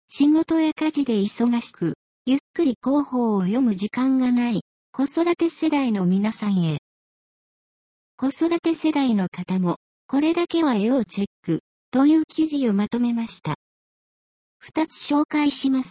仕事や家事で忙しく、ゆっくり広報を読む時間がない、子育て世代の皆さんへ。子育て世代の方も、これだけは要チェック、という記事をまとめました。2つ紹介します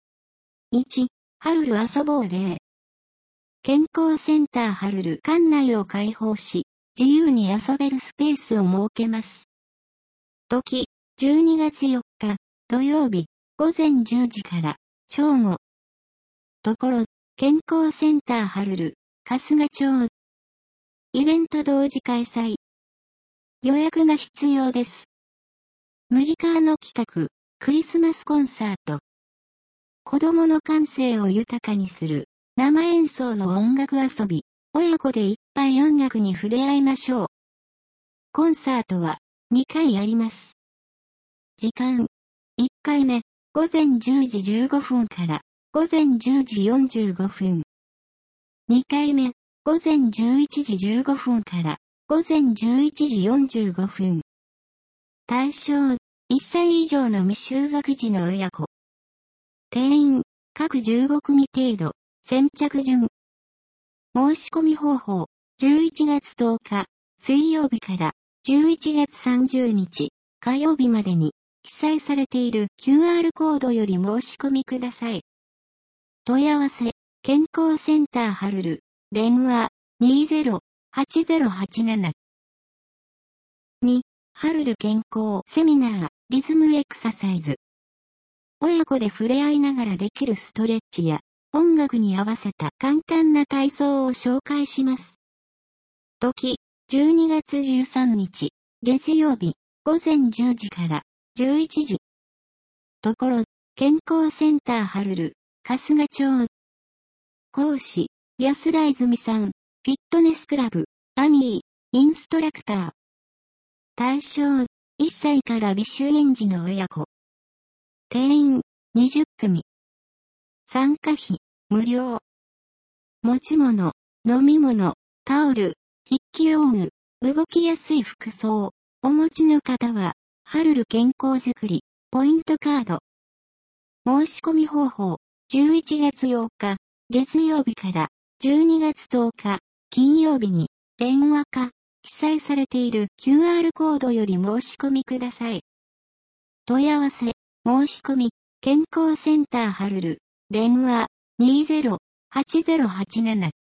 。1、ハルル遊ぼうデー。健康センターハルル館内を開放し、自由に遊べるスペースを設けます。時、12月4日、土曜日、午前10時から、正午。ところ、健康センターハルル、春日町。イベント同時開催。予約が必要です。ムジカーの企画、クリスマスコンサート。子供の感性を豊かにする、生演奏の音楽遊び、親子でいっぱい音楽に触れ合いましょう。コンサートは、2回あります。時間、1回目、午前10時15分から、午前10時45分。2回目、午前11時15分から、午前11時45分。対象、1歳以上の未就学児の親子。定員、各15組程度、先着順。申し込み方法、11月10日、水曜日から、11月30日、火曜日までに、記載されている QR コードより申し込みください。問い合わせ、健康センターハルル、電話、20-8087。2、ハルル健康セミナー、リズムエクササイズ。親子で触れ合いながらできるストレッチや、音楽に合わせた簡単な体操を紹介します。時、12月13日、月曜日、午前10時から11時。ところ、健康センターハルル、春日町。講師、安田泉さん、フィットネスクラブ、アミー、インストラクター。対象、1歳から未就園児の親子。定員、20組。参加費、無料。持ち物、飲み物、タオル、筆記用具、動きやすい服装。お持ちの方は、ハルル健康づくり、ポイントカード。申し込み方法、11月8日、月曜日から、12月10日、金曜日に、電話か、記載されている QR コードより申し込みください。問い合わせ、申し込み、健康センターハルル、電話、20-8087。